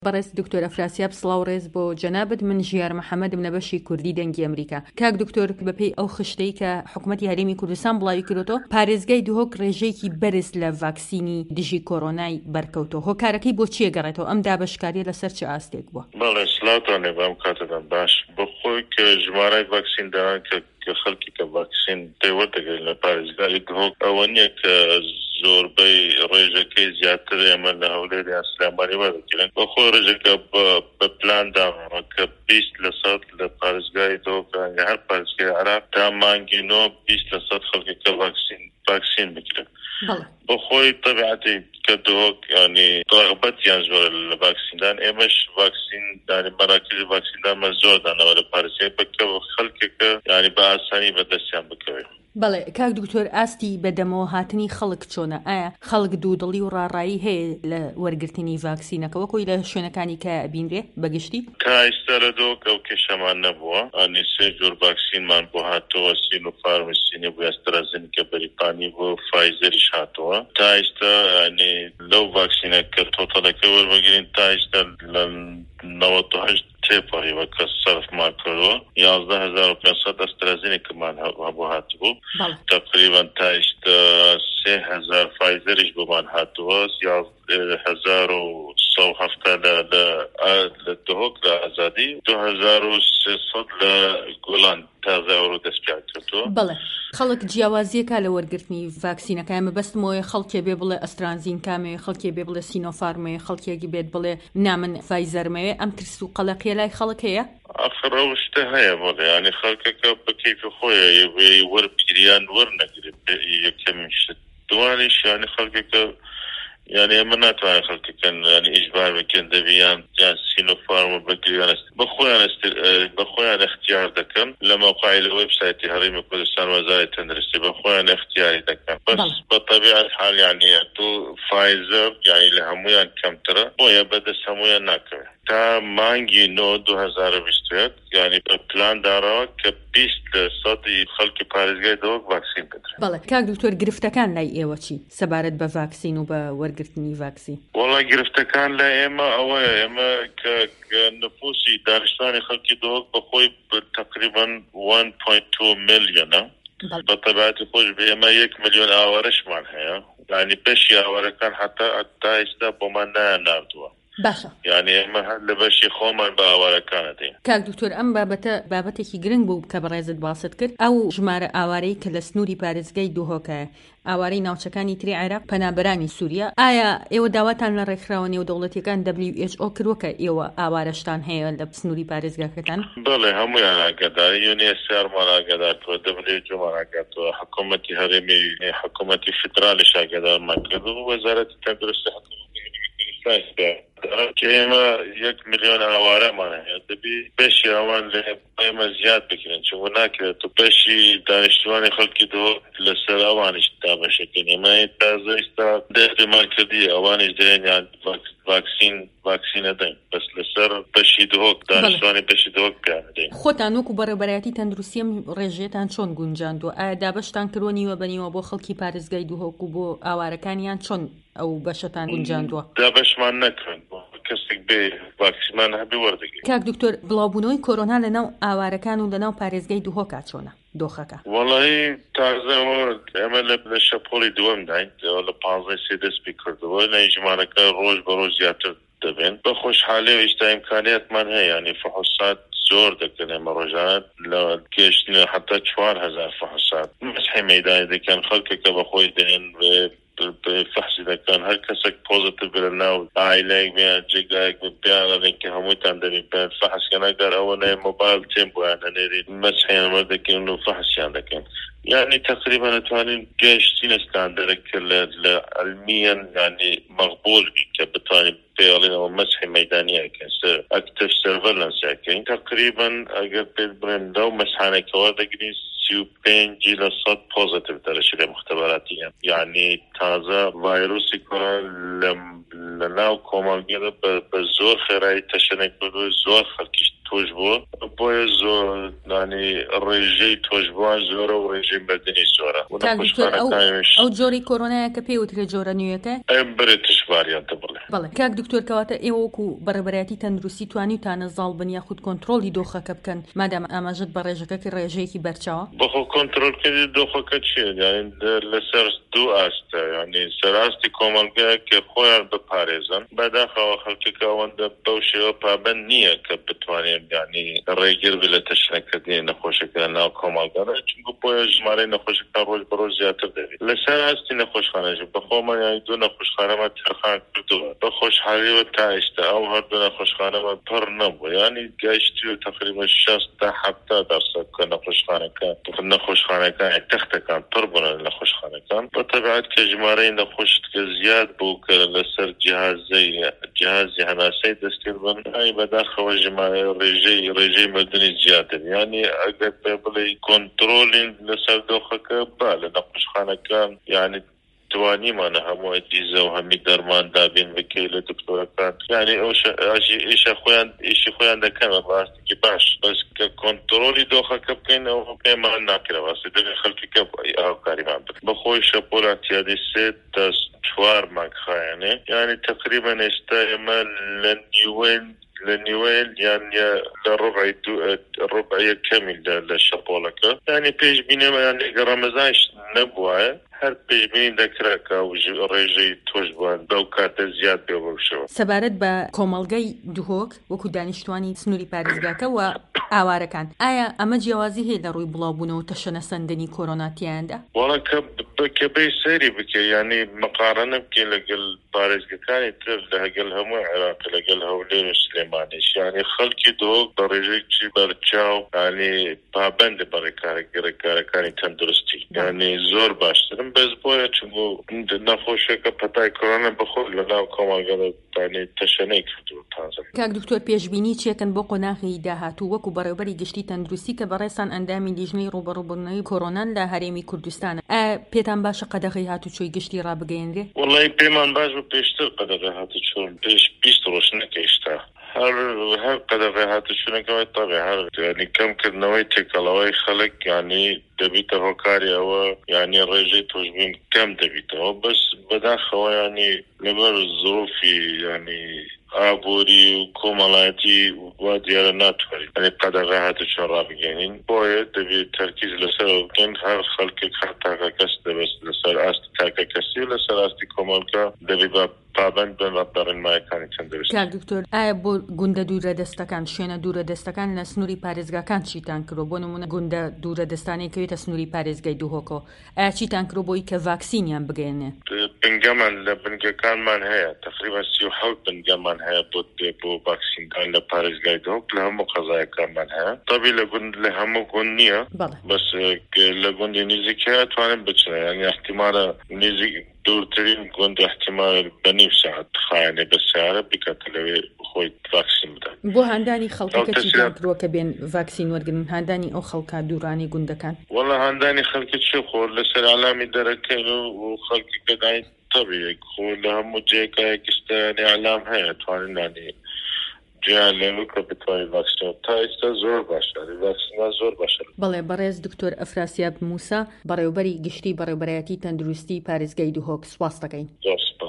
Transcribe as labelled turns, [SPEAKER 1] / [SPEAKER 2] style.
[SPEAKER 1] بەڕێز دکتۆر ئەفراسیاب سڵاو ڕێز بۆ جەنابەت من ژیار محەممەدم لە بەشی کوردی دەنگی ئەمریکا. کاک دکتۆر بەپێی ئەو خشتەی کە حکوومەتی هەرێمی کوردستان بڵاوی کردوتەوە پارێزگای دوهۆک ڕێژەیەکی بەرز لە ڤاکسینی دژی کۆڕۆنای بەرکەوتەوە. هۆکارەکەی بۆ چیە گەڕێتەوە؟ ئەم دابەشکاریە لەسەر چه ئاستێک بووە؟
[SPEAKER 2] بەڵێ سڵاوتانێ بەم کاتتان باش بخۆی کە ژمارەی ڤاکسینداران کە خەڵکی کە ڤاکسین دەیوەردەگرن لە پارێزگای دوهۆک ئەوە نییە کە زۆربەی ڕێژەکەی زیاتر ئێمە لە هەولێری سلێمانی وەردەگرن. بەخۆی ڕێژەکە بە پلان داڕەوە کە 20% لە پارێزگای دوهۆک هەر پارێزگای عێراق تا مانگی 20% خەڵکەکە ڤاکسین بگرن. بەخۆی طبیعەتی کە دوهۆک ینی ڕەغبەتیان زۆرە لە ڤاکسیندان، ئێمەش ڤاکسین ینی مەراکزی ڤاکسیندانمە زۆر دانەوە لە پارێزگای بکەوە خەڵکێکە ینی بە ئاسانی بەدەستیان بکەوێت.
[SPEAKER 1] بەڵێ کاک دکتۆر ئاستی بەدەمەوە هاتنی خەڵک چۆنە؟ ئایا خەڵک دوودڵی و ڕاڕایی هەیە لە وەرگرتنی ڤاکسینەکەەوە کۆی لە شوێنەکانی کە بینرێ بەگشتی؟
[SPEAKER 2] تا ئێستا لە دۆک ئەو کێشەمان نەبووە. ئەنی سێ جۆر ڤاکسینمان بۆ هاتەوە، سینۆفارم، سینۆڤ، ئەسترازینیکا بەریتانی بۆ فایزەریش هاتەوە. تا ئێستا ینی لەو ڤاکسینە کە تۆتەڵەکە وەربگرین تا ئێستا لە 98 تێپەڕیوە کە سەرفمان کردووە. 11500 ئەسترازینێکمان هەبوو هاتبوو. تقریبا تا ئێستا 3000 فایزەریش بۆمان هاتووە. 1170 لە دهۆک لە ئازادی، 2300 لە گۆڵان تازە ئەوڕۆ دەستپیان کردووە.
[SPEAKER 1] بەڵێ خەڵک جیاوازیەکە لە وەرگرتنی ڤاکسینەکە. مەبەستمەوەی خەڵکێ بێ بڵێ ئەسترازین کامێ، خەڵکێ بێ بڵێ سینۆفارمێ، خەڵکێکی بێت بڵێ نامن فایزەرمەوێ. ئەم ترس و قەلەقیە لای خەڵک هەیە؟
[SPEAKER 2] ئەخر ئەو شتە هەیە بڵێ ینی خەڵکەکە بە کەیفی خۆیە وەربگریان وەرنەگرێت یەکەمین شت. دوانیش ینی خەڵکەکە ینی ئەمە ناتوانێت خەڵکەکەن ینی ئیجبار بکەن دەبیان یان سینۆفارم بەگریان بەخۆیان اختیار دەکەن لە مەوقعی لە وێبسایتی هەرێمی کوردستان وەزارەتی تەندروستی بەخۆیان اختیاری دەکەن. بەس بە طەبیعەت حال ینی تو فایزەر ینی لە هەمویان کەمترە، بۆیە بەدەست هەمویان ناکەوێت تا مانگی 2021 ینی بە پلان داڕەوە کە 20% خەڵکی پارێزگای دەوەک ڤاکسین بدرێن.
[SPEAKER 1] بەڵێ کاک دکتۆر گرفتەکان لای ئێوە چی سەبارەت بە ڤاکسین و بە وەرگرتنی ڤاکسین؟
[SPEAKER 2] وەڵای گرفتەکان لە ئێمە ئەوەیە، ئێمە کە نفوسی دانیشتوانی خەڵکی دەوەک بەخۆی تقریبا 1.2 ملیۆنە. بە طبیعەتی خۆش بێ ئێمە 1 ملیۆن ئاوارەشمان هەیە، ینی بەشی ئاوارەکان حتا ئێستا بۆمان ناردووە.
[SPEAKER 1] باشە
[SPEAKER 2] یعنی ئێمە هەر لە بەشی خۆمان بە ئاوارەکانە دێن.
[SPEAKER 1] کاک دکتۆر ئەم بابەتێکی گرنگ بوو کە بەڕێزت باست کرد. ئەو ژمارە ئاوارەی کە لە سنووری پارێزگای دوهۆکە، ئاوارەی ناوچەکانی تری عێراق، پەنابەرانی سووریا، ئایا ئێوە داواتان لە ڕێکخراوە نێودەوڵەتیەکان WHO کردووە کە ئێوە ئاوارەشتان هەیە لە سنووری پارێزگاکەتان؟
[SPEAKER 2] بەڵێ هەمویان ئاگاداری، UNHCRمان ئاگادارکردووە، WHO ئاگادارکردوە، حکوومەتی هەرێمی، حکوومەتی فدرالیش ئاگادارمان کردووە، وەزارەتی تەندروستی کە ئێمە 1 ملیۆن ئاوارەمان هەیە. دەبی بەشی ئەوان لە ئێمە زیاد بکرێن، چونکە ناکرێت تو بەشی دانیشتوانی خەڵکی دۆ لەسەر ئەوانیش دابەشەکەین. ئێمە تازە ئێستا دەستمان کردی ئەوانیش دەیان ڤاکسینە دەین، بەس لەسەر بەشی دۆک دانیشتوانی بەشی دۆک پیان دەین.
[SPEAKER 1] خۆتان وەکو بەڕێوەبەرایەتی تەندروستیم ڕێژێتان چۆن گونجاندووە؟ ئایا دابەشتان کردووە نیوە بەنیوە بۆ خەڵکی پارێزگای دوهۆک و بۆ ئاوارەکانیان چۆن ئەو بەشتان گونجاندووە؟
[SPEAKER 2] دابەشمان نەکردن، کەسێک بێ ڤاکسینمان هەبێ وەردەگرێت.
[SPEAKER 1] کاک دکتۆر بڵاوبوونەوەی کۆرۆنا لەناو ئاوارەکان و لەناو پارێزگای دوهۆکا چۆنە دۆخەکە؟
[SPEAKER 2] وەڵی تازەوە ئێمە لە شەپۆلی دووەم داین لە 15 دەستپی کردەوە، ژمارەکە ڕۆژ بە ڕۆژ زیاتر دەبێن. بە خۆشحاڵی و ئێستا ئیمکانیەتمان هەیە، ینی فحوسات زۆر دەکەن ئێمە ڕۆژانە لە گەشتنە حتا 4000 فحوسات مەسحی مەیدانی دەکەن. خەڵکێکە بەخۆی دێن فحصی دەکەن، هەر کەسێک پۆزیتیڤ بێ ناو ئایلەیەک بێن جێگایەک بیان دەڵێن کە هەموویتان دەبین بێن فحسکەن، ئەگەر ئەوە نەیە مۆبایل تێم بۆیان هەنێری مەسحیان وەردەگرن و فحسیان دەکەن. یعنی تقریبا نتوانین گەشتینە ستاندەرێکە لە علمیان ینی مەقبول بی کە بتوانین پێڵێنەوە مەسحی مەیدانیەکەن ئەکتیڤ سەرڤەلەنسیەکەین. تقریبا ئەگەر پێت بڵێن لەو مەسحانێکە وەردەگرین 35% پۆزیتیڤ دەرەشی لە مختبەراتیە. یعنی تازە ڤایرۆسی کۆرۆنا لە ناو کۆمەڵگەدا بە زۆر خێرایی تەشەنێک کردووە، زۆر خەڵکیش تۆش بووە، بۆیە زۆر ینی ڕێژەی تۆشبووان زۆرە و ڕێژەی بەردنی زۆرە.
[SPEAKER 1] ئەو جۆری کۆرۆنایە کە پێی وترێ جۆرە نوێیەکە
[SPEAKER 2] برێتش ڤاریانتە بڵێ.
[SPEAKER 1] بەڵێ کاک دکتۆر کەواتە ئێوە وەکو بەڕێبەرایەتی تەندروستی توانیتانە زاڵ بن یاخود کۆنتڕۆلی دۆخەکە بکەن مادام ئاماژەت بە ڕێژەکە ڕێژەیەکی بەرچاوە
[SPEAKER 2] بەخۆ کۆنتڕۆلکردی دۆخەکە چیە یعنی لەسەر دوو ئاستە ینی سەراستی کۆمەلگایە کە خۆیان بپارێزن بەداخەوە خەڵکێکە ئەوەندە بەو شێوە پابەند نییە کە بتوانێت ینی ڕێگیر بێت لە تەشنەکردنی نەخۆشەکە ناو کۆمەلگانە چونکە بۆیە ژمارەی نەخۆشەکە ڕۆژ بەڕۆژ زیاتر دەبێت لەسەر ئاستی نەخۆشخانەژە بەخۆمە یانی دوو نەخۆشخانەمە تەرخان کردووە بە خۆشحالیوە تا ئێستا ئەو هەردوو نەخۆشخانەمە پڕ نەبووە ینی گەیشتووە تقریبا 60-70% کە نەخۆشخانەکان تەختەکان پڕ بوون لە نەخۆشخانەکان بەتەبیعەت کە ژمارەی نەخۆشت کە زیاد بوو کە لەسەر جیهازی هەناسەی دەستکرد بن بەداخەوە ژمارە ڕێژەی مردنی زیاتر ینی ئەگەر پێ بڵێ کۆنتڕۆلین لەسەر دۆخەکە با لە نەخۆشخانەکان یعنی توانیمانە هەموو ئەجیزە و هەمی دەرمان دابین بکەی لە دکتۆرەکان یعنی ئیشی خۆیان دەکەن ڕاستێکی باش بەس کە کۆنتڕۆلی دۆخەکە بکەین ئەوە پێمان ناکرێ واسێ دەبێت خەڵکیکە ئاوکاریمان بکەن بەخۆی شەپۆلان تیادی 3 تا 4 مانگخایەنێ یعنی تقریبا ئێستا ئێمە لە نیوێل یان لە ڕۆبعی کەمی لە شەپۆڵەکە یعنی پێشبینێمە یان ڕەمەزانش نەبووایە هەر پێشبینی دەکراکە و ڕێژەی تۆش بووە بەو کاتە زیاد بێ بەوشەوە
[SPEAKER 1] سەبارەت بە کۆمەڵگەی دوهۆک وەکو دانیشتوانی سنووری پارێزگاکە و ئاوارەکان ئایا ئەمە جیاوازی هەیە لە ڕووی بڵاوبوونەوە تەشەنە سەندنی کۆرۆناتیاندا
[SPEAKER 2] وەڵا کە بەی سەیری بکە ینی مقارنە بکەین لەگەڵ پارێزگەکانی تر لەگەڵ هەموو عێراق لەگەڵ هەولێر و سلێمانیش ینی خەڵکی دۆک بە ڕێژەیەکی بەرچاو ینی پابەندە بە ڕێکارەکانی تەندروستی ینی زۆر باشترن بەس بۆیە چونکو نەخۆشیەکە پەتای کۆرۆنا بەخۆ لەناو کۆمەڵگەدا تەشەنەی کردووە تازە
[SPEAKER 1] کاک دکتۆر پێشبینی چێکن بۆ قۆناغی داهاتوو وەکو بەڕێوەبەری گشتی تەندروستی کە بەڕێسان ئەندامی لیژنەی ڕوبەڕووبوونەوەی کۆرۆنان لە هەرێمی کوردستانە پێتان باشە قەدەغی هاتوچۆی گشتی ڕابگەیەنرێ
[SPEAKER 2] وەڵی پێمان باش بە پێشتر قەدەغی هاتوچۆن پێش 20 ڕۆژ نەکەیشتا هەر قەدەغی هاتوچوونەکەوەی تەبێ هەر ینی کەمکردنەوەی تێکەڵەوەی خەڵک ینی دەبیتە هۆکاری ئەوە ینی ڕێژەی تۆشببوون کەم دەبیتەوە بەس بەداخەوە ینی لەبەر زۆفی ینی ئابووری و کۆمەڵایەتی وا دیارە ناتوانین ینی قەدەغی هاتوچۆن ڕابگەێنین بۆیە دەبێت تەرکیز لەسەرەوە بکەین هەر خەڵکێک هەر تاکە کەس دەبێت لەسەر ئاستی تاکە کەسی و لەسەر ئاستی کۆمەڵگە دەبێت بە پابەند بن بە ڕێنمایەکانی تەندروستی.
[SPEAKER 1] کاک دکتۆر ئایا بۆ گوندە دوورە دەستەکان شوێنە دوورە دەستەکان لە سنووری پارێزگاکان چیتان کردو بۆ نمونە گوندە دوورە دەستانی کەوێتە سنووری پارێزگای دووهۆکەوە ئایا چیتان کردو بۆی کە ڤاکسینیان بگەێنێ
[SPEAKER 2] بنگەمان لە بنگەکانمان هەیە تقریبا 37 بنگەمان هەیە بۆ ڤاکسیندان لە پارێزگای دووهۆک لە هەموو قەزایەکانمان هەیە تەبی لە هەموو گوند نییە بەس لە گوندی نزیکەیە توانن بچنە یعنی احتیمالە نزیک دوورترین گوند احتیمال بەنیو ساعت خایەنێ بە سیارە بکاتە لەوێ خۆی ڤاکسین بدەن
[SPEAKER 1] بۆ هەندانی خەڵکەکە چیتان کردووە کە بێن ڤاکسین وەرگن هەندانی ئەو خەڵکە دوورانی گوندەکان
[SPEAKER 2] وەڵا هەندانی خەڵکی چێ خۆر لەسەر ئالامی دەرەکەین و خەڵکی گەداین طبیعی خۆ لە هەموو جێگایەکیستانی ئالام هەیە توانینانی جیان لێنو کە بتوانین ڤاکسینەوە تا ئێستا زۆر باشە ڤاکسینە زۆر باشە.
[SPEAKER 1] بەڵێ بەڕێز دکتۆر ئەفراسیاب موسا بەڕێوەبەری گشتی بەڕێوەبەرایەتی تەندروستی پارێزگای دووهۆک سواس دەکەین.